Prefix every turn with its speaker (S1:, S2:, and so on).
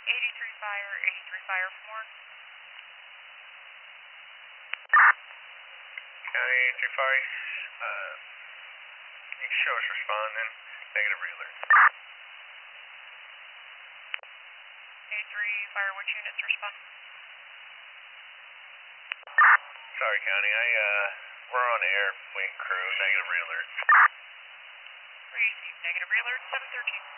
S1: 83 fire, 83 fire from Warren.
S2: County 83 fire, you can show us responding, negative realer.
S1: 83 fire, which units respond?
S2: Sorry, County, we're on air, waiting crew, negative realer.
S1: Received negative realer, 713.